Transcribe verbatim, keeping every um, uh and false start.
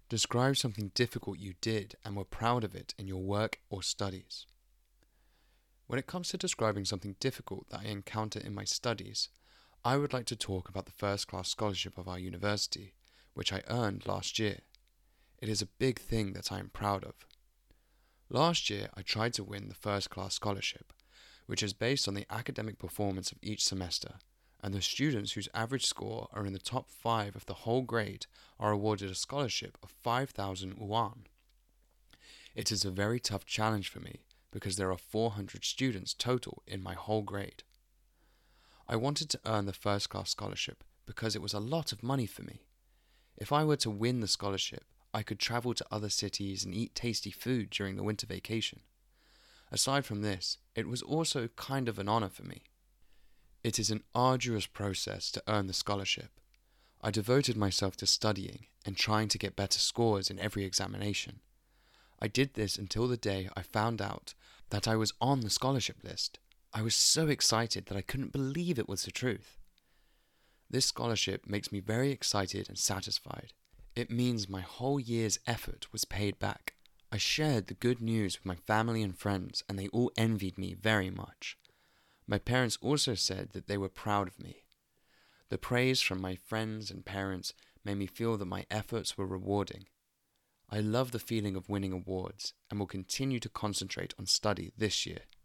Describe something difficult you did and were proud of it in your work or studies. When it comes to describing something difficult that I encounter in my studies, I would like to talk about the first class scholarship of our university, which I earned last year. It is a big thing that I am proud of. Last year, I tried to win the first class scholarship, which is based on the academic performance of each semester, and the students whose average score are in the top five of the whole grade are awarded a scholarship of five thousand yuan. It is a very tough challenge for me because there are four hundred students total in my whole grade. I wanted to earn the first class scholarship because it was a lot of money for me. If I were to win the scholarship, I could travel to other cities and eat tasty food during the winter vacation. Aside from this, it was also kind of an honor for me. It is an arduous process to earn the scholarship. I devoted myself to studying and trying to get better scores in every examination. I did this until the day I found out that I was on the scholarship list. I was so excited that I couldn't believe it was the truth. This scholarship makes me very excited and satisfied. It means my whole year's effort was paid back. I shared the good news with my family and friends, and they all envied me very much. My parents also said that they were proud of me. The praise from my friends and parents made me feel that my efforts were rewarding. I love the feeling of winning awards and will continue to concentrate on study this year.